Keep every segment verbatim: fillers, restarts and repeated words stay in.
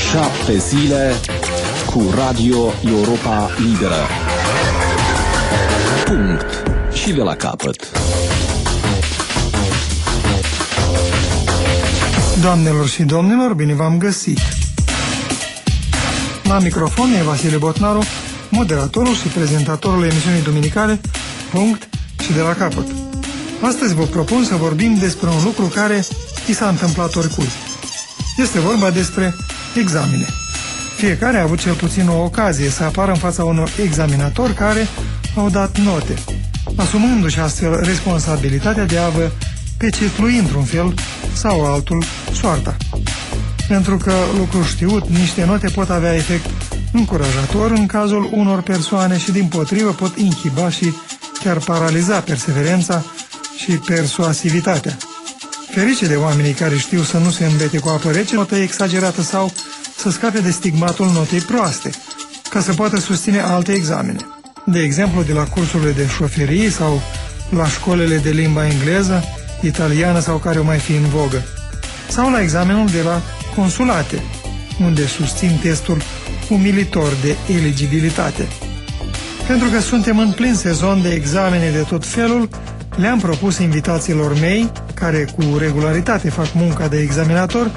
Șapte zile cu Radio Europa Liberă. Punct. Și de la capăt. Doamnelor și domnilor, bine v-am găsit! La microfon e Vasile Botnaru, moderatorul și prezentatorul emisiunii duminicale Punct și de la capăt. Astăzi vă propun să vorbim despre un lucru care i s-a întâmplat oricui. Este vorba despre examene. Fiecare a avut cel puțin o ocazie să apară în fața unor examinatori care au dat note, asumându-și astfel responsabilitatea de a vă pecetlui într-un fel sau altul soarta. Pentru că, lucru știut, niște note pot avea efect încurajator în cazul unor persoane și, dimpotrivă, pot inhiba și chiar paraliza perseverența și persuasivitatea. Ferice de oamenii care știu să nu se îmbete cu apă rece, notă exagerată sau să scape de stigmatul notei proaste, ca să poată susține alte examene. De exemplu, de la cursurile de șoferie sau la școlile de limba engleză, italiană sau care o mai fi în vogă. Sau la examenul de la consulate, unde susțin testul umilitor de eligibilitate. Pentru că suntem în plin sezon de examene de tot felul, le-am propus invitațiilor mei, care cu regularitate fac munca de examinator,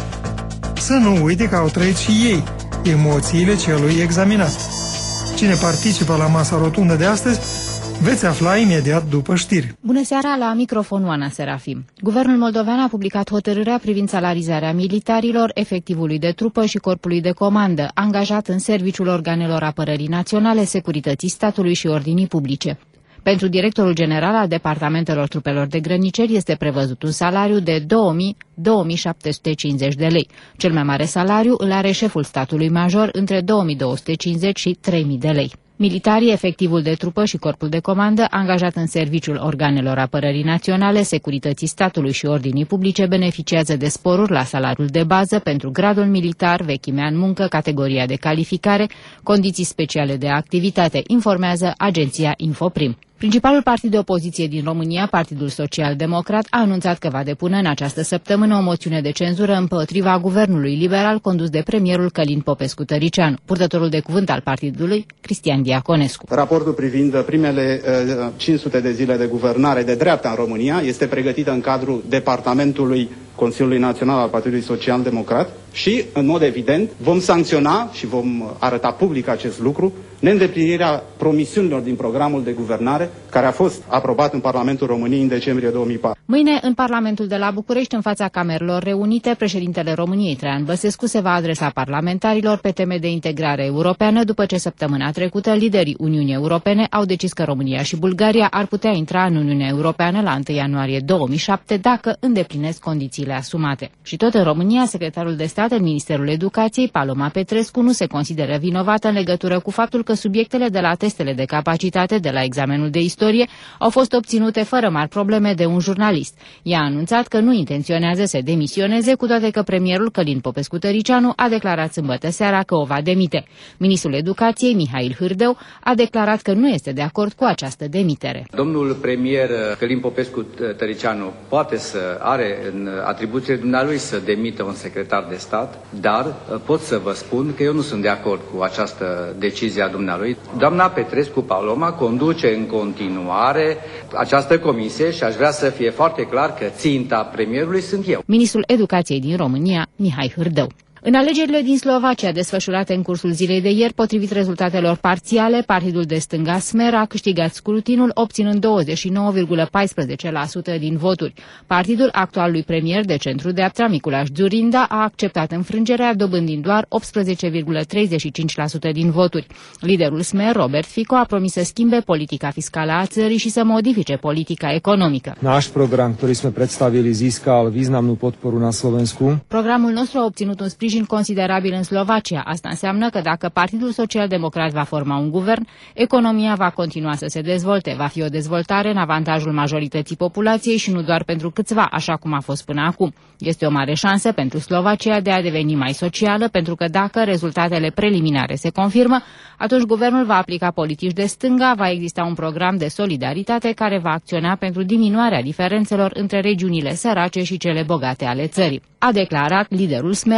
să nu uite că au trăit și ei emoțiile celui examinat. Cine participă la masa rotundă de astăzi, veți afla imediat după știri. Bună seara, la microfon Oana Serafim. Guvernul moldovean a publicat hotărârea privind salarizarea militarilor, efectivului de trupă și corpului de comandă, angajat în serviciul organelor apărării naționale, securității statului și ordinii publice. Pentru directorul general al departamentelor trupelor de grăniceri este prevăzut un salariu de două mii - două mii șapte sute cincizeci de lei. Cel mai mare salariu îl are șeful statului major, între două mii două sute cincizeci și trei mii de lei. Militarii, efectivul de trupă și corpul de comandă, angajat în serviciul organelor apărării naționale, securității statului și ordinii publice, beneficiază de sporuri la salariul de bază pentru gradul militar, vechimea în muncă, categoria de calificare, condiții speciale de activitate, informează agenția Infoprim. Principalul partid de opoziție din România, Partidul Social Democrat, a anunțat că va depune în această săptămână o moțiune de cenzură împotriva guvernului liberal condus de premierul Călin Popescu-Tăricianu. Purtătorul de cuvânt al partidului, Cristian Diaconescu. Raportul privind primele uh, cinci sute de zile de guvernare de dreapta în România este pregătită în cadrul departamentului Consiliului Național al Partidului Social Democrat și, în mod evident, vom sancționa și vom arăta public acest lucru, neîndeplinirea promisiunilor din programul de guvernare care a fost aprobat în Parlamentul României în decembrie două mii patru. Mâine, în Parlamentul de la București, în fața Camerelor Reunite, președintele României, Traian Băsescu, se va adresa parlamentarilor pe teme de integrare europeană, după ce săptămâna trecută liderii Uniunii Europene au decis că România și Bulgaria ar putea intra în Uniunea Europeană la întâi ianuarie două mii șapte dacă îndeplinesc condițiile asumate. Și tot în România, secretarul de stat în Ministerul Educației, Paloma Petrescu, nu se consideră vinovată în legătură cu faptul că subiectele de la testele de capacitate de la examenul de istorie au fost obținute fără mari probleme de un jurnalist. Ea a anunțat că nu intenționează să demisioneze, cu toate că premierul Călin Popescu-Tăricianu a declarat sâmbătă seara că o va demite. Ministrul Educației, Mihail Hârdeu, a declarat că nu este de acord cu această demitere. Domnul premier Călin Popescu-Tăricianu poate să are în atribuțiile dumnealui să demită un secretar de stat, dar pot să vă spun că eu nu sunt de acord cu această decizie a dumnealui. Doamna Petrescu Paloma conduce în continuare această comisie și aș vrea să fie foarte clar că ținta premierului sunt eu. Ministrul Educației din România, Mihai Hârdeu. În alegerile din Slovacia, desfășurate în cursul zilei de ieri, potrivit rezultatelor parțiale, partidul de stânga Smer a câștigat scrutinul, obținând douăzeci și nouă virgulă paisprezece la sută din voturi. Partidul actualului premier de centru-dreapta, Miculaș Dzurinda, a acceptat înfrângerea, dobândind doar optsprezece virgulă treizeci și cinci la sută din voturi. Liderul Smer, Robert Fico, a promis să schimbe politica fiscală a țării și să modifice politica economică. Náš program, ktorý sme predstavili, získal významnú podporu na Slovensku. Programul nostru a obținut un sprijin considerabil în Slovacia. Asta înseamnă că dacă Partidul Social Democrat va forma un guvern, economia va continua să se dezvolte. Va fi o dezvoltare în avantajul majorității populației și nu doar pentru câțiva, așa cum a fost până acum. Este o mare șansă pentru Slovacia de a deveni mai socială, pentru că dacă rezultatele preliminare se confirmă, atunci guvernul va aplica politici de stânga, va exista un program de solidaritate care va acționa pentru diminuarea diferențelor între regiunile sărace și cele bogate ale țării, a declarat liderul Smer, Robert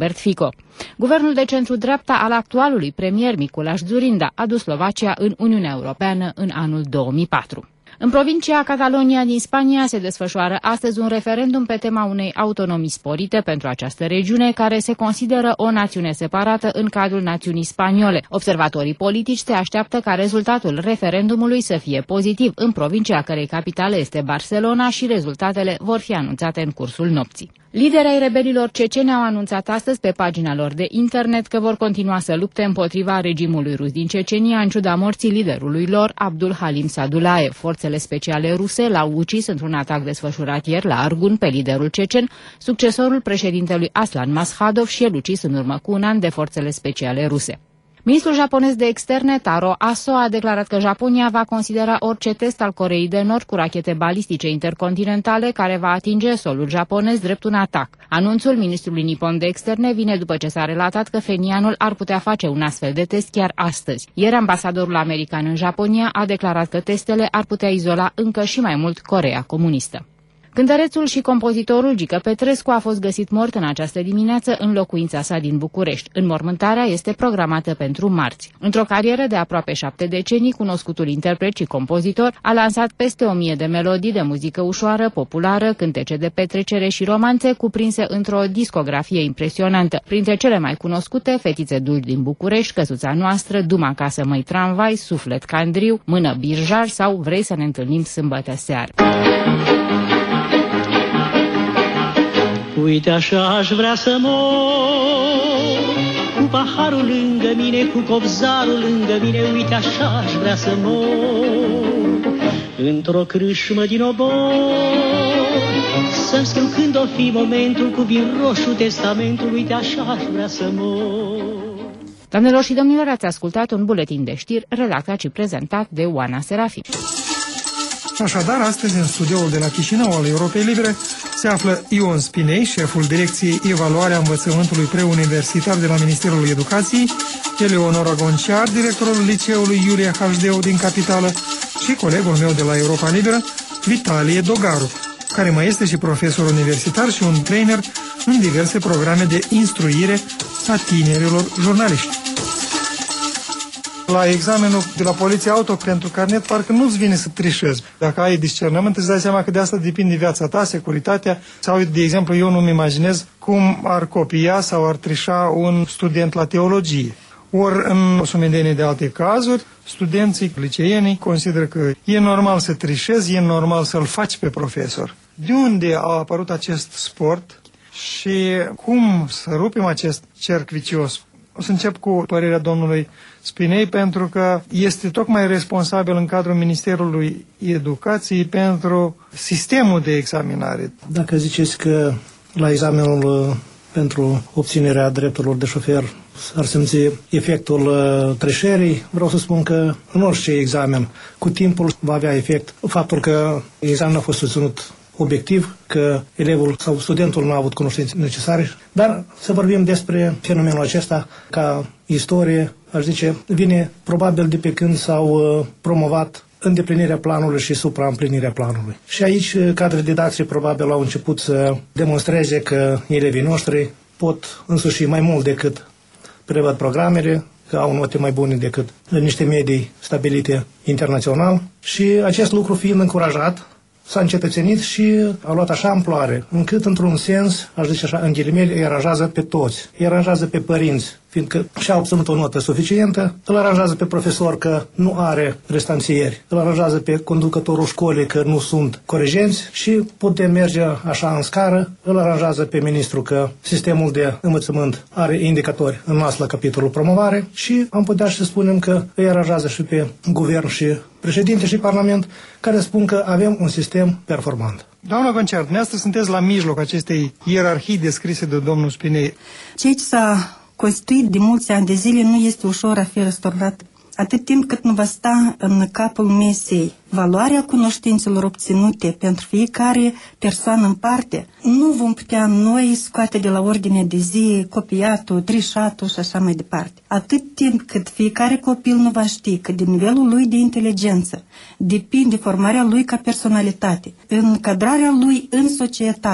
Robert Fico. Guvernul de centru-dreapta al actualului premier Mikuláš Dzurinda a dus Slovacia în Uniunea Europeană în anul două mii patru. În provincia Catalonia din Spania se desfășoară astăzi un referendum pe tema unei autonomii sporite pentru această regiune, care se consideră o națiune separată în cadrul națiunii spaniole. Observatorii politici se așteaptă ca rezultatul referendumului să fie pozitiv în provincia cărei capitală este Barcelona și rezultatele vor fi anunțate în cursul nopții. Liderii ai rebelilor ceceni au anunțat astăzi pe pagina lor de internet că vor continua să lupte împotriva regimului rus din Cecenia, în ciuda morții liderului lor, Abdul Halim Sadulaev. Forțele speciale ruse l-au ucis într-un atac desfășurat ieri la Argun pe liderul cecen, succesorul președintelui Aslan Maskhadov, și el ucis în urmă cu un an de forțele speciale ruse. Ministrul japonez de externe, Taro Aso, a declarat că Japonia va considera orice test al Coreei de Nord cu rachete balistice intercontinentale care va atinge solul japonez drept un atac. Anunțul ministrului nipon de externe vine după ce s-a relatat că Phenianul ar putea face un astfel de test chiar astăzi. Ieri, ambasadorul american în Japonia a declarat că testele ar putea izola încă și mai mult Coreea comunistă. Cântărețul și compozitorul Gică Petrescu a fost găsit mort în această dimineață în locuința sa din București. Înmormântarea este programată pentru marți. Într-o carieră de aproape șapte decenii, cunoscutul interpret și compozitor a lansat peste o mie de melodii de muzică ușoară, populară, cântece de petrecere și romanțe cuprinse într-o discografie impresionantă. Printre cele mai cunoscute, Fetițe dulci din București, Căsuța noastră, Du-m acasă, măi tramvai, Suflet candriu, Mână birjar sau Vrei să ne întâlnim sâmbătă seară. Uite așa aș vrea să mor, cu paharul lângă mine, cu copzarul lângă mine. Uite așa aș vrea să mor, într-o crâșmă din obor, să-mi scriu când o fi momentul, cu vin roșu testamentul. Uite așa aș vrea să mor. Doamnelor și domnilor, ați ascultat un buletin de știri redactat și prezentat de Oana Serafim. Așadar, astăzi, în studioul de la Chișinău al Europei Libere, se află Ion Spinei, șeful Direcției Evaluarea Învățământului Preuniversitar de la Ministerul Educației, Eleonora Gonciar, directorul Liceului Iulia H D O din Capitală, și colegul meu de la Europa Liberă, Vitalie Dogaru, care mai este și profesor universitar și un trainer în diverse programe de instruire a tinerilor jurnaliști. La examenul de la Poliția Auto pentru carnet, parcă nu-ți vine să trișezi. Dacă ai discernământ, îți dai seama că de asta depinde viața ta, securitatea. Sau, de exemplu, eu nu-mi imaginez cum ar copia sau ar trișa un student la teologie. Ori, în o sumedenie de alte cazuri, studenții liceienii consideră că e normal să trișezi, e normal să-l faci pe profesor. De unde a apărut acest sport și cum să rupem acest cerc vicios? O să încep cu părerea domnului Spinei, pentru că este tocmai responsabil în cadrul Ministerului Educației pentru sistemul de examinare. Dacă ziceți că la examenul pentru obținerea drepturilor de șofer ar simți efectul trișării, vreau să spun că în orice examen cu timpul va avea efect faptul că examenul a fost susținut obiectiv, că elevul sau studentul nu a avut cunoștințe necesare, dar să vorbim despre fenomenul acesta ca istorie, aș zice, vine probabil de pe când s-au promovat îndeplinirea planului și supraîmplinirea planului. Și aici cadrele didactice probabil au început să demonstreze că elevii noștri pot însuși mai mult decât prevăd programele, că au note mai bune decât niște medii stabilite internațional, și acest lucru fiind încurajat, s-a încetățenit și a luat așa amploare, încât, într-un sens, aș zice așa, în ghilimele, îi aranjează pe toți. Îi aranjează pe părinți, fiindcă și-a obținut o notă suficientă, îl aranjează pe profesor că nu are restanțieri, îl aranjează pe conducătorul școlii că nu sunt corejenți și putem merge așa în scară, îl aranjează pe ministru că sistemul de învățământ are indicatori înalți la capitolul promovare și am putea și să spunem că îi aranjează și pe guvern și președinte și parlament, care spun că avem un sistem performant. Doamna Gonciar, dumneavoastră sunteți la mijloc acestei ierarhii descrise de domnul Spinei. Ceea ce s-a constituit de mulți ani de zile nu este ușor a fi restaurat. Atât timp cât nu va sta în capul mesei valoarea cunoștințelor obținute pentru fiecare persoană în parte, nu vom putea noi scoate de la ordine de zi copiatul, trișatul și așa mai departe. Atât timp cât fiecare copil nu va ști că de nivelul lui de inteligență depinde formarea lui ca personalitate, încadrarea lui în societate,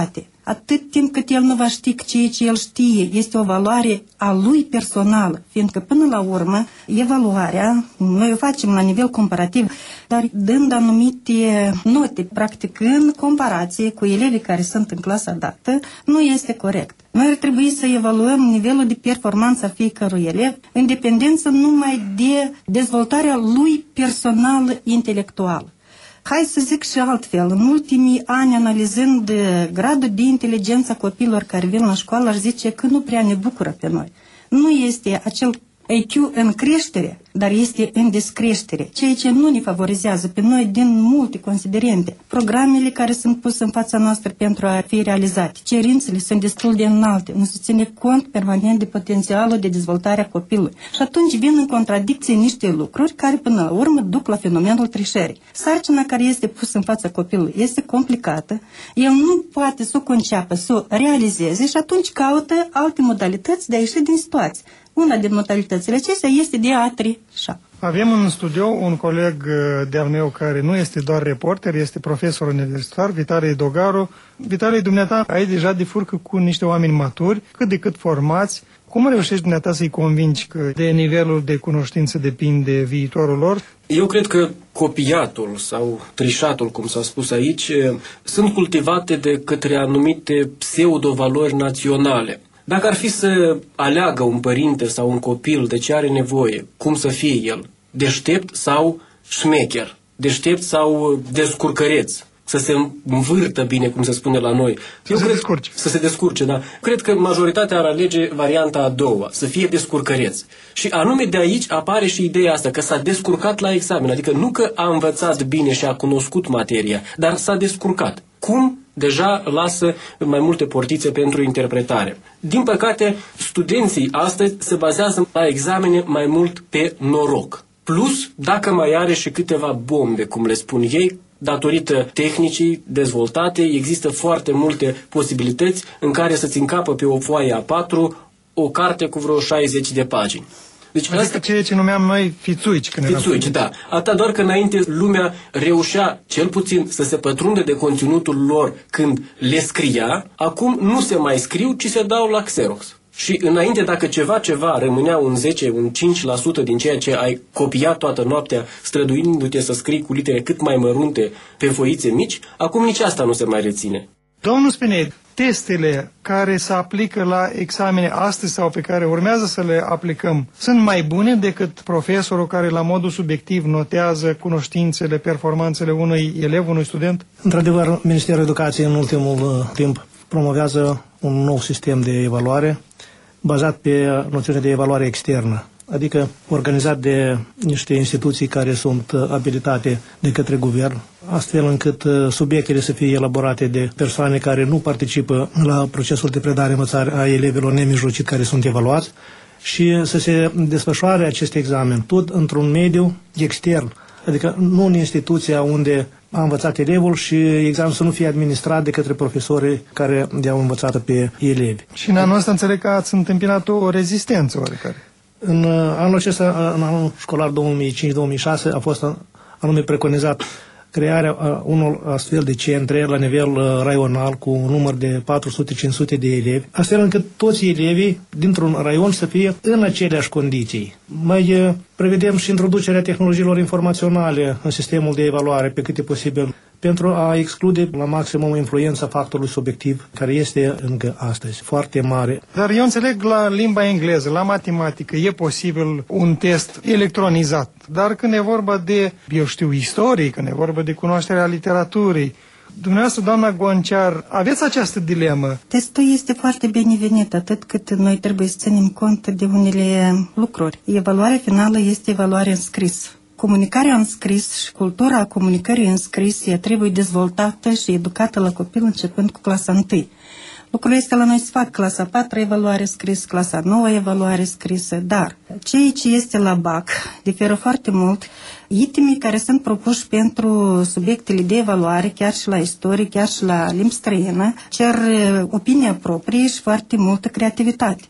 atât timp cât el nu va ști că ceea ce el știe este o valoare a lui personală, fiindcă până la urmă evaluarea, noi o facem la nivel comparativ, dar dând anumite note, practic în comparație cu elevii care sunt în clasa dată, nu este corect. Noi ar trebui să evaluăm nivelul de performanță a fiecărui elev în dependență numai de dezvoltarea lui personală intelectuală. Hai să zic și altfel, în ultimii ani, analizând gradul de inteligență a copiilor care vin la școală, aș zice că nu prea ne bucură pe noi. Nu este acel I Q în creștere, dar este în descreștere, ceea ce nu ne favorizează pe noi din multe considerente. Programele care sunt puse în fața noastră pentru a fi realizate, cerințele sunt destul de înalte, nu se ține cont permanent de potențialul de dezvoltare a copilului. Și atunci vin în contradicție niște lucruri care până la urmă duc la fenomenul trișării. Sarcina care este pusă în fața copilului este complicată, el nu poate să o conceapă, să o realizeze și atunci caută alte modalități de a ieși din situație. Una din modalitățile acestea este de a trișa. Avem în studio un coleg de-al meu care nu este doar reporter, este profesor universitar, Vitalie Dogaru. Vitalie, dumneata, ai deja de furcă cu niște oameni maturi, cât de cât formați. Cum reușești dumneata să-i convingi că de nivelul de cunoștință depinde viitorul lor? Eu cred că copiatul sau trișatul, cum s-a spus aici, sunt cultivate de către anumite pseudo-valori naționale. Dacă ar fi să aleagă un părinte sau un copil de ce are nevoie, cum să fie el, deștept sau șmecher, deștept sau descurcăreț, să se învârtă bine, cum se spune la noi. Să se descurce. Să se descurce, da. Cred că majoritatea ar alege varianta a doua, să fie descurcăreț. Și anume de aici apare și ideea asta, că s-a descurcat la examen, adică nu că a învățat bine și a cunoscut materia, dar s-a descurcat. Cum? Deja lasă mai multe portițe pentru interpretare. Din păcate, studenții astăzi se bazează la examene mai mult pe noroc. Plus, dacă mai are și câteva bombe, cum le spun ei, datorită tehnicii dezvoltate, există foarte multe posibilități în care să-ți încapă pe o foaie A patru o carte cu vreo șaizeci de pagini. Deci adică asta, ceea ce numeam noi fițuici. Când fițuici, da. Atât doar că înainte lumea reușea cel puțin să se pătrundă de conținutul lor când le scria, acum nu se mai scriu, ci se dau la Xerox. Și înainte, dacă ceva, ceva rămânea un zece, un cinci la sută din ceea ce ai copiat toată noaptea, străduindu-te să scrii cu litere cât mai mărunte pe foițe mici, acum nici asta nu se mai reține. Domnul Spinei, testele care se aplică la examene astăzi sau pe care urmează să le aplicăm sunt mai bune decât profesorul care la modul subiectiv notează cunoștințele, performanțele unui elev, unui student? Într-adevăr, Ministerul Educației în ultimul timp promovează un nou sistem de evaluare bazat pe noțiunea de evaluare externă, adică organizat de niște instituții care sunt abilitate de către guvern, astfel încât subiectele să fie elaborate de persoane care nu participă la procesul de predare-învățare a elevilor nemijlocit care sunt evaluați și să se desfășoare acest examen tot într-un mediu extern, adică nu în instituția unde a învățat elevul și examenul să nu fie administrat de către profesorii care i-au învățat pe elevi. Și în anul ăsta înțeleg că ați întâmpinat o rezistență oarecare. În anul acesta, în anul școlar două mii cinci două mii șase, a fost anume preconizat crearea unor astfel de centre la nivel raional cu un număr de patru sute cinci sute de elevi, astfel încât toți elevii dintr-un raion să fie în aceleași condiții. Mai prevedem și introducerea tehnologiilor informaționale în sistemul de evaluare pe cât e posibil, pentru a exclude la maximum influența factorului subiectiv, care este încă astăzi foarte mare. Dar eu înțeleg la limba engleză, la matematică, e posibil un test electronizat. Dar când e vorba de, eu știu, istorie, când e vorba de cunoașterea literaturii, dumneavoastră, doamna Gonciar, aveți această dilemă? Testul este foarte binevenit, atât cât noi trebuie să ținem cont de unele lucruri. Evaluarea finală este evaluarea în scris. Comunicarea în scris și cultura comunicării în scris ea trebuie dezvoltată și educată la copil începând cu clasa întâi. Lucrul este la noi să fac clasa a patra evaluare scris, clasa a noua evaluare scrisă, dar ceea ce este la B A C diferă foarte mult. Itemii care sunt propuși pentru subiectele de evaluare, chiar și la istorie, chiar și la limbi străină, cer opinia proprie și foarte multă creativitate.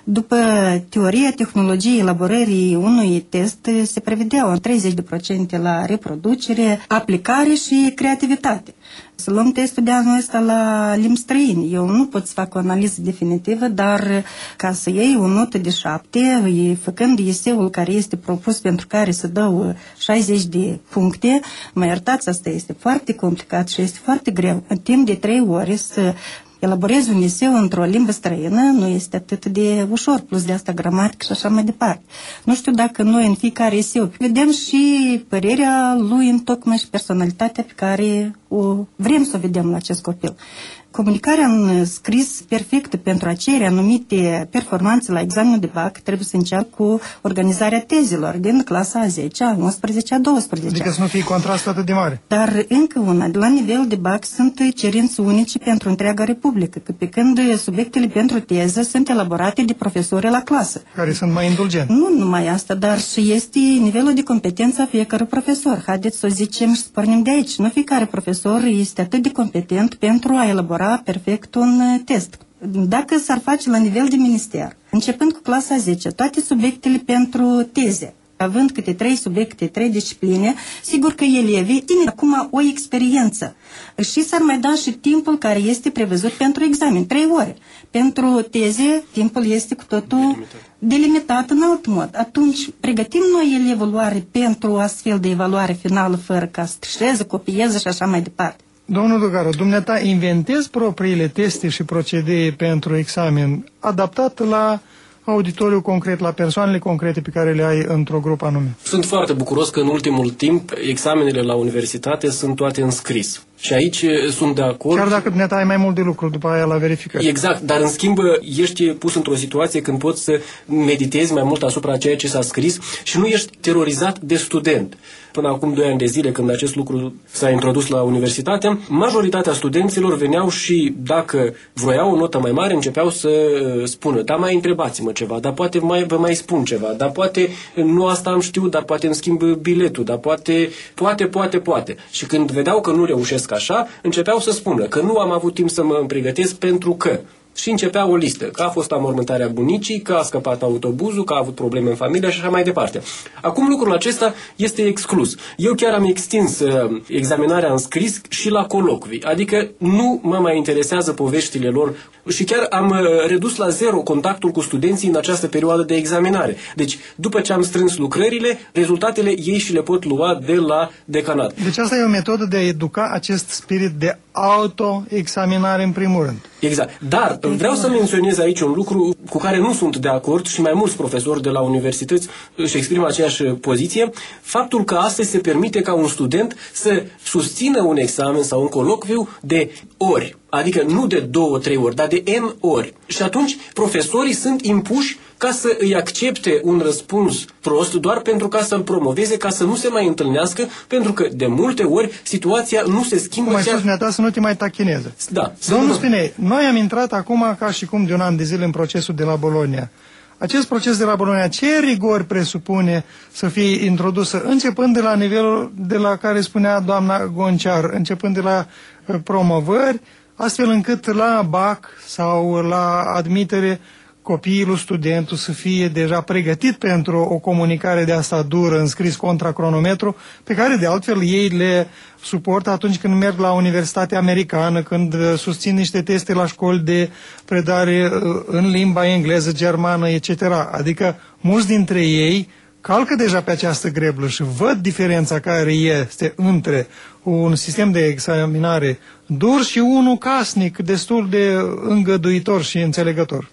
După teoria tehnologiei elaborării unui test, se prevedeau treizeci la sută la reproducere, aplicare și creativitate. Să luăm testul de anul ăsta la limbi străine. Eu nu pot să fac o analiză definitivă, dar ca să iei o notă de șapte, făcând eseul care este propus pentru care se dau șaizeci de puncte, mă iertați, asta este foarte complicat și este foarte greu. În timp de trei ore să elaborezi un eseu într-o limbă străină nu este atât de ușor, plus de asta gramatică și așa mai departe. Nu știu dacă noi în fiecare eseu vedem și părerea lui în tocmai și personalitatea pe care o vrem să o vedem la acest copil. Comunicarea în scris perfectă pentru a cere anumite performanțe la examenul de bac trebuie să înceapă cu organizarea tezelor din clasa a zecea, a unsprezecea, a douăsprezecea. Adică să nu fie contrast atât de mare. Dar încă una, de la nivel de bac sunt cerințe unice pentru întreaga Republică, că pe când subiectele pentru teză sunt elaborate de profesori la clasă. Care sunt mai indulgenți. Nu numai asta, dar și este nivelul de competență a fiecare profesor. Haideți să o zicem și să pornim de aici. Nu fiecare profesor este atât de competent pentru a elabora perfect un test. Dacă s-ar face la nivel de minister, începând cu clasa a zecea, toate subiectele pentru teze, având câte trei subiecte, trei discipline, sigur că elevii țin acum o experiență. Și s-ar mai da și timpul care este prevăzut pentru examen, trei ore. Pentru teze, timpul este cu totul delimitat, delimitat în alt mod. Atunci, pregătim noi elevul oare pentru astfel de evaluare finală, fără ca să trișeze, copieze și așa mai departe. Domnul Dugaru, dumneata inventezi propriile teste și procedee pentru examen adaptat la auditoriu concret, la persoanele concrete pe care le ai într-o grupă anume? Sunt foarte bucuros că în ultimul timp examenele la universitate sunt toate în scris. Și aici sunt de acord. Chiar dacă dumneata ai mai mult de lucru după aia la verificări. Exact, dar în schimb ești pus într-o situație când poți să meditezi mai mult asupra ceea ce s-a scris și nu ești terorizat de student. Până acum doi ani de zile, când acest lucru s-a introdus la universitate, majoritatea studenților veneau și dacă vroiau o notă mai mare, începeau să spună, da, mai întrebați-mă ceva, dar poate mai, vă mai spun ceva, dar poate nu asta am știut, dar poate îmi schimb biletul, dar poate, poate, poate, poate. Și când vedeau că nu reușesc așa, începeau să spună că nu am avut timp să mă pregătesc pentru că. Și începea o listă, că a fost amormântarea bunicii, că a scăpat autobuzul, că a avut probleme în familie și așa mai departe. Acum lucrul acesta este exclus. Eu chiar am extins uh, examinarea în scris și la colocvii, adică nu mă mai interesează poveștile lor și chiar am uh, redus la zero contactul cu studenții în această perioadă de examinare. Deci, după ce am strâns lucrările, rezultatele ei și le pot lua de la decanat. Deci asta e o metodă de a educa acest spirit de autoexaminare în primul rând. Exact. Dar vreau să menționez aici un lucru cu care nu sunt de acord și mai mulți profesori de la universități își exprimă aceeași poziție, faptul că astăzi se permite ca un student să susțină un examen sau un colocviu de ori. Adică nu de două, trei ori, dar de N ori. Și atunci profesorii sunt impuși ca să îi accepte un răspuns prost doar pentru ca să-l promoveze, ca să nu se mai întâlnească, pentru că de multe ori situația nu se schimbă. Cum ai spus dumneata, să nu te mai tachineze. Da. Domnul Spinei, noi am intrat acum ca și cum de un an de zile în procesul de la Bologna. Acest proces de la Bologna, ce rigori presupune să fie introdusă, începând de la nivelul de la care spunea doamna Gonciar, începând de la uh, promovări, astfel încât la BAC sau la admitere copilul, studentul să fie deja pregătit pentru o comunicare de asta dură, înscris contra cronometru, pe care de altfel ei le suportă atunci când merg la Universitatea Americană, când susțin niște teste la școli de predare în limba engleză, germană, et cetera. Adică mulți dintre ei calcă deja pe această greblă și văd diferența care este între un sistem de examinare dur și unul casnic, destul de îngăduitor și înțelegător.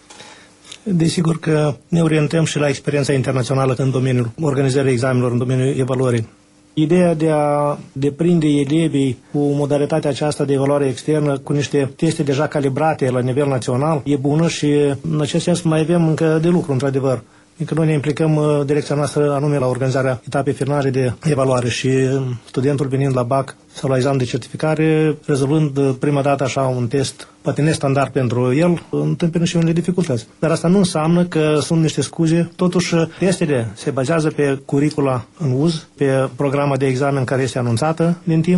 Desigur că ne orientăm și la experiența internațională în domeniul organizării examenelor, în domeniul evaluării. Ideea de a deprinde elevii cu modalitatea aceasta de evaluare externă, cu niște teste deja calibrate la nivel național, e bună și în acest sens mai avem încă de lucru, într-adevăr. Încă noi ne implicăm direcția noastră anume la organizarea etapei finale de evaluare și studentul venind la BAC sau la examen de certificare, rezolvând prima dată așa un test, poate nestandard pentru el, întâmpină și unele dificultăți. Dar asta nu înseamnă că sunt niște scuze. Totuși, testele se bazează pe curicula în uz, pe programa de examen care este anunțată din timp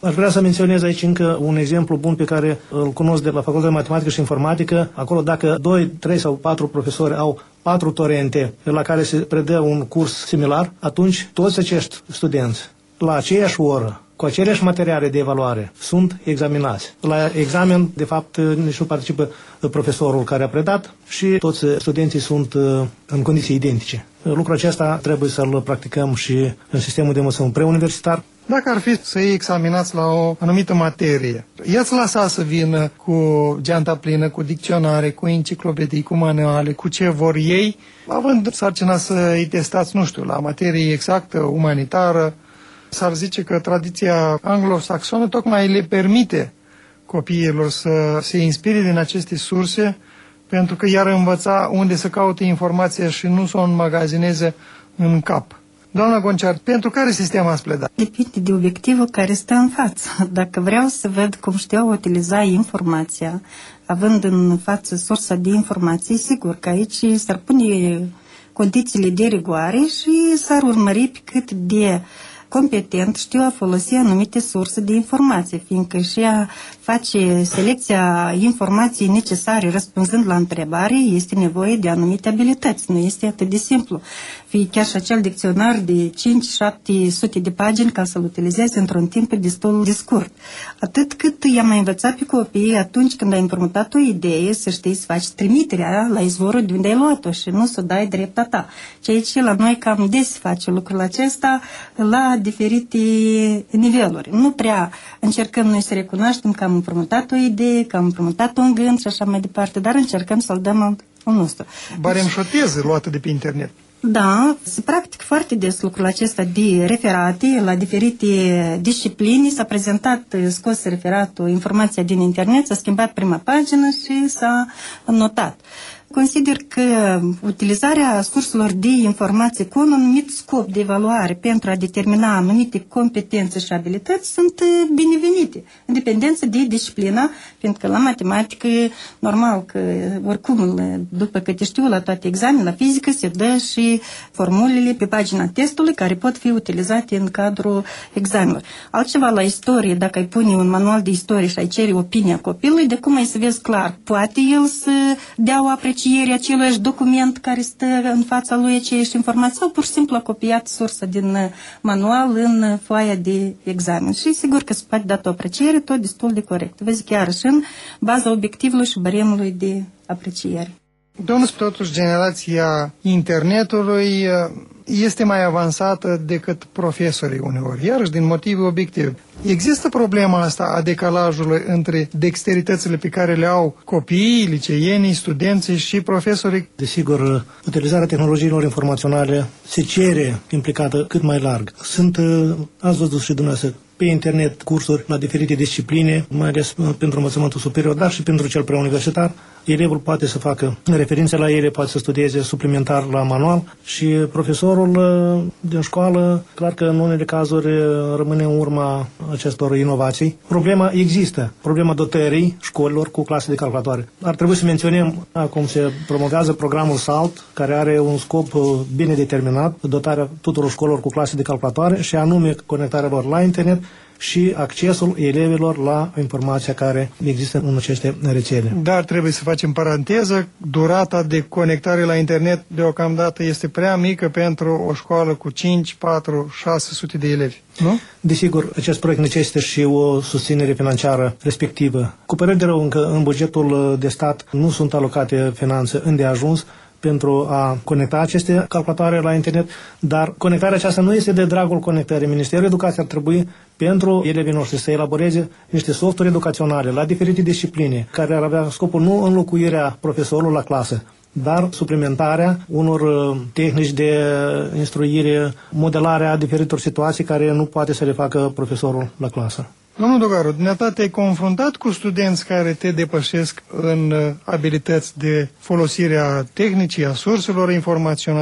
Aș vrea să menționez aici încă un exemplu bun pe care îl cunosc de la Facultatea de Matematică și Informatică. Acolo dacă doi, trei sau patru profesori au patru torente la care se predă un curs similar, atunci toți acești studenți, la aceeași oră, cu aceleași materiale de evaluare, sunt examinați. La examen, de fapt, nici nu participă profesorul care a predat și toți studenții sunt în condiții identice. Lucrul acesta trebuie să-l practicăm și în sistemul de învățământ preuniversitar. Dacă ar fi să-i examinați la o anumită materie, i-ați lăsa să vină cu geanta plină, cu dicționare, cu enciclopedii, cu manuale, cu ce vor ei, având sarcina să-i testați, nu știu, la materie exactă, umanitară. S-ar zice că tradiția anglosaxonă tocmai le permite copiilor să se inspire din aceste surse, pentru că i-ar învăța unde să caute informația și nu să o înmagazineze în cap. Doamna Gonciar, pentru care sistem ați pledat? Depinde de obiectivul care stă în față. Dacă vreau să văd cum știu utiliza informația, având în față sursa de informații, sigur că aici s-ar pune condițiile de rigoare și s-ar urmări pe cât de competent știu a folosi anumite surse de informație, fiindcă și a face selecția informației necesare răspunzând la întrebare este nevoie de anumite abilități. Nu este atât de simplu. Fie chiar și acel dicționar de cinci șapte sute de pagini ca să-l utilizezi într-un timp destul de scurt. Atât cât i-am mai învățat pe copii atunci când ai împrumutat o idee să știi să faci trimiterea la izvorul de unde ai luat-o și nu să o dai dreapta ta. Ceea ce la noi cam des face lucrul acesta la diferite niveluri. Nu prea încercăm noi să recunoaștem că am împrumutat o idee, că am împrumutat un gând și așa mai departe, dar încercăm să-l dăm al nostru. Barem și o teză luată de pe internet. Da, se practic foarte des lucrul acesta de referate la diferite discipline. S-a prezentat, scos referatul, informația din internet, s-a schimbat prima pagină și s-a notat. Consider că utilizarea surselor de informații cu un anumit scop de evaluare pentru a determina anumite competențe și abilități sunt binevenite, în dependență de disciplina, pentru că la matematică, normal că oricum, după câte știu, la toate examenele, la fizică se dă și formulele pe pagina testului care pot fi utilizate în cadrul examenelor. Altceva la istorie, dacă ai pune un manual de istorie și ai cere opinia copilului, de cum ai să vezi clar, poate el să dea o apreciere aceluiași document care stă în fața lui, aceeași informații, sau pur și simplu a copiat sursa din manual în foaia de examen. Și sigur că se poate da o apreciere tot destul de corect. Vezi, chiar și în baza obiectivului și baremului de apreciere. Domnul, totuși, generația internetului este mai avansată decât profesorii uneori, iarăși din motive obiective. Există problema asta a decalajului între dexteritățile pe care le au copiii, liceienii, studenții și profesorii? Desigur, utilizarea tehnologiilor informaționale se cere implicată cât mai larg. Sunt, ați văzut și dumneavoastră, pe internet cursuri la diferite discipline, mai ales pentru învățământul superior, dar și pentru cel preuniversitar. Elevul poate să facă referințe la ele, poate să studieze suplimentar la manual și profesorul din școală, clar că în unele cazuri rămâne în urma acestor inovații. Problema există, problema dotării școlilor cu clase de calculatoare. Ar trebui să menționăm acum se promovează programul SALT, care are un scop bine determinat, dotarea tuturor școlilor cu clase de calculatoare și anume conectarea lor la internet și accesul elevilor la informația care există în aceste rețele. Dar trebuie să facem paranteză, durata de conectare la internet deocamdată este prea mică pentru o școală cu cinci, patru, șase sute de elevi, nu? Desigur, acest proiect necesită și o susținere financiară respectivă. Cu părere de rău, încă în bugetul de stat nu sunt alocate finanțe îndeajuns pentru a conecta aceste calculatoare la internet, dar conectarea aceasta nu este de dragul conectării. Ministerul Educației ar trebui pentru elevii noștri să elaboreze niște softuri educaționale la diferite discipline, care ar avea scopul nu înlocuirea profesorului la clasă, dar suplimentarea unor tehnici de instruire, modelarea diferitor situații care nu poate să le facă profesorul la clasă. Domnul Dogaru, dumneata te-ai confruntat cu studenți care te depășesc în abilități de folosire a tehnicii, a surselor informaționale?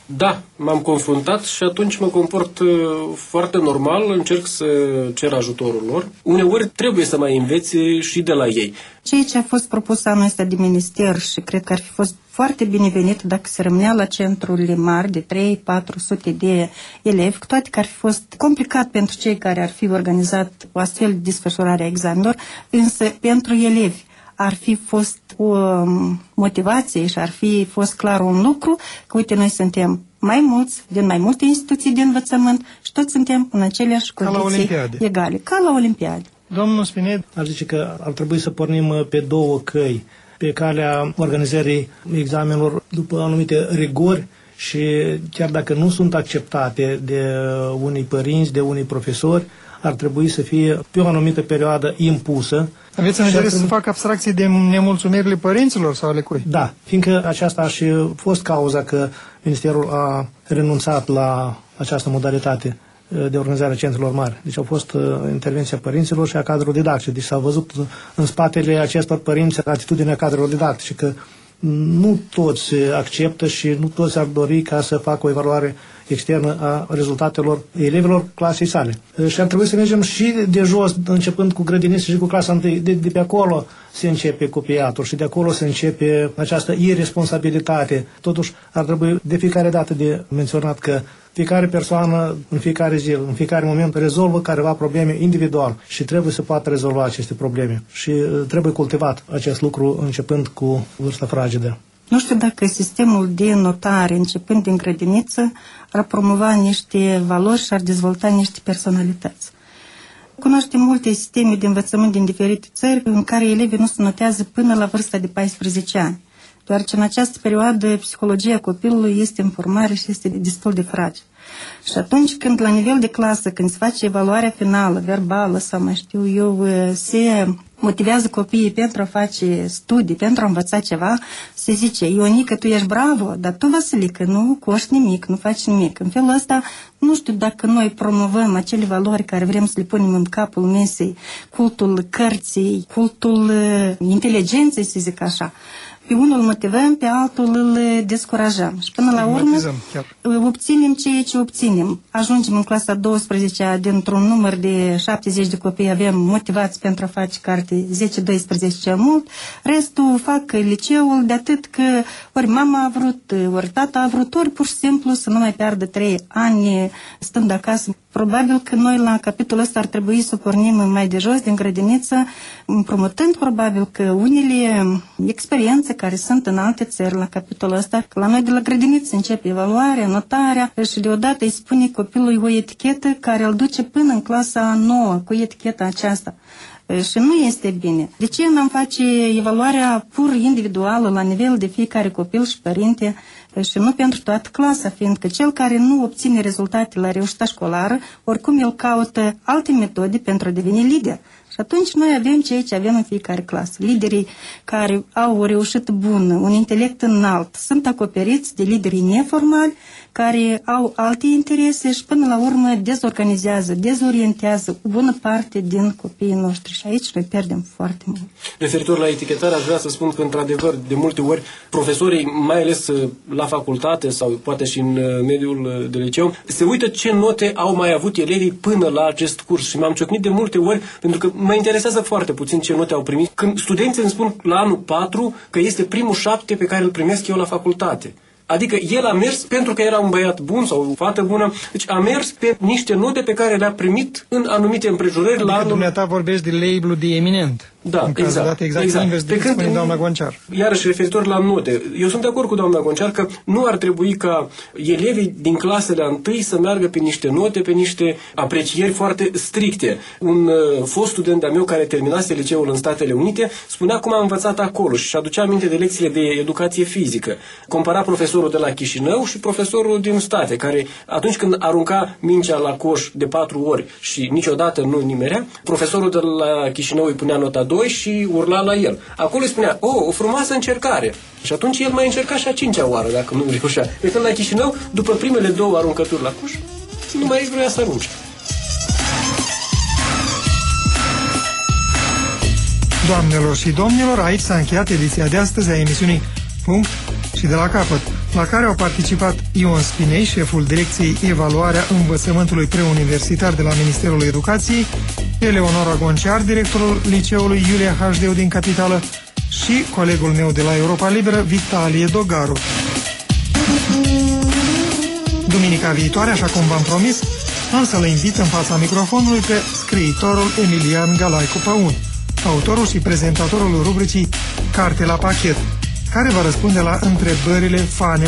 Da, m-am confruntat și atunci mă comport uh, foarte normal, încerc să cer ajutorul lor. Uneori trebuie să mai înveți și de la ei. Ceea ce a fost propus anul ăsta de minister și cred că ar fi fost foarte binevenit dacă se rămânea la centrurile mari de trei patru sute de elevi, cu toate că ar fi fost complicat pentru cei care ar fi organizat o astfel de desfășurare a examenelor, însă pentru elevi ar fi fost o motivație și ar fi fost clar un lucru că, uite, noi suntem mai mulți, din mai multe instituții de învățământ și toți suntem în aceleași condiții egale, ca la Olimpiade. Domnul Spined, ar zice că ar trebui să pornim pe două căi, pe calea organizării examenelor după anumite rigori și chiar dacă nu sunt acceptate de unii părinți, de unii profesori, ar trebui să fie pe o anumită perioadă impusă. Aveți în vedere să facă abstracție de nemulțumirile părinților sau ale cui? Da, fiindcă aceasta a și fost cauza că Ministerul a renunțat la această modalitate de organizare a centrelor mari. Deci au fost uh, intervenția părinților și a cadrelor didactice. Deci s-a văzut în spatele acestor părinți atitudinea cadrelor didactice, că nu toți acceptă și nu toți ar dori ca să facă o evaluare externă a rezultatelor elevilor clasei sale. Și ar trebui să mergem și de jos, începând cu grădiniță și cu clasa întâi. De, de pe acolo se începe copiatul și de acolo se începe această irresponsabilitate. Totuși ar trebui de fiecare dată de menționat că fiecare persoană, în fiecare zi, în fiecare moment, rezolvă careva probleme individual și trebuie să poată rezolva aceste probleme. Și trebuie cultivat acest lucru începând cu vârsta fragedă. Nu știu dacă sistemul de notare, începând din grădiniță, ar promova niște valori și ar dezvolta niște personalități. Cunoaștem multe sisteme de învățământ din diferite țări în care elevii nu se notează până la vârsta de paisprezece ani, deoarece în această perioadă psihologia copilului este în formare și este destul de fragil. Și atunci când la nivel de clasă, când se face evaluarea finală, verbală sau mai știu eu, se motivează copiii pentru a face studii, pentru a învăța ceva, se zice, Ionică, tu ești bravo, dar tu, Vasilică, nu coști nimic, nu faci nimic. În felul ăsta, nu știu dacă noi promovăm acele valori care vrem să le punem în capul mesei, cultul cărții, cultul inteligenței, să zic așa. Pe unul îl motivăm, pe altul îl descurajăm. Și până la urmă obținem ceea ce obținem. Ajungem în clasa a douăsprezecea, dintr-un număr de șaptezeci de copii avem motivați pentru a face carte zece doisprezece cel mult, restul fac liceul de atât că ori mama a vrut, ori tata a vrut, ori pur și simplu să nu mai piardă trei ani stând acasă. Probabil că noi la capitolul ăsta ar trebui să pornim mai de jos, din grădiniță, împrumutând probabil că unele experiențe care sunt în alte țări la capitolul ăsta, că la noi de la grădiniță începe evaluarea, notarea și deodată îi spune copilului o etichetă care îl duce până în clasa a nouă cu eticheta aceasta. Și nu este bine. De ce n-am face evaluarea pur individuală la nivel de fiecare copil și părinte și nu pentru toată clasa, fiindcă cel care nu obține rezultate la reușita școlară, oricum el caută alte metode pentru a deveni lider. Și atunci noi avem ceea ce avem în fiecare clasă. Liderii care au o reușită bună, un intelect înalt, sunt acoperiți de liderii neformali, care au alte interese și până la urmă dezorganizează, dezorientează o bună parte din copiii noștri. Și aici noi pierdem foarte mult. Referitor la etichetare, aș vrea să spun că, într-adevăr, de multe ori, profesorii, mai ales la facultate sau poate și în mediul de liceu, se uită ce note au mai avut elevii până la acest curs. Și m-am ciocnit de multe ori, pentru că mă interesează foarte puțin ce note au primit. Când studenții îmi spun la anul patru că este primul șapte pe care îl primesc eu la facultate. Adică el a mers pentru că era un băiat bun sau o fată bună, deci a mers pe niște note pe care le-a primit în anumite împrejurări. Adică la anul... dumneata vorbești de label-ul de eminent. Da, în exact. Dat exact, exact. Invers de când, spune doamna Goncear. Iarăși, referitor la note, eu sunt de acord cu doamna Goncear că nu ar trebui ca elevii din clasele întâi să meargă pe niște note, pe niște aprecieri foarte stricte. Un uh, fost student de-a meu care terminase liceul în Statele Unite spunea cum a învățat acolo și aducea aminte de lecțiile de educație fizică. Compara profesorul de la Chișinău și profesorul din state, care atunci când arunca mingea la coș de patru ori și niciodată nu nimerea, profesorul de la Chișinău îi punea nota doi și urla la el. Acolo îi spunea, oh, o frumoasă încercare. Și atunci el mai încerca și a cincea oară, dacă nu reușea. Pe când la Chișinău, după primele două aruncături la coș, nu mai vrea să arunce. Doamnelor și domnilor, aici s-a încheiat ediția de astăzi a emisiunii Punct și de la capăt. la care au participat Ion Spinei, șeful Direcției Evaluarea Învățământului Preuniversitar de la Ministerul Educației, Eleonora Gonciar, directorul Liceului Iulia Hașdeu din Capitală și colegul meu de la Europa Liberă, Vitalie Dogaru. Duminica viitoare, așa cum v-am promis, am să-l invit în fața microfonului pe scriitorul Emilian Galaicu Păun, autorul și prezentatorul rubricii Carte la pachet, care va răspunde la întrebările fanelor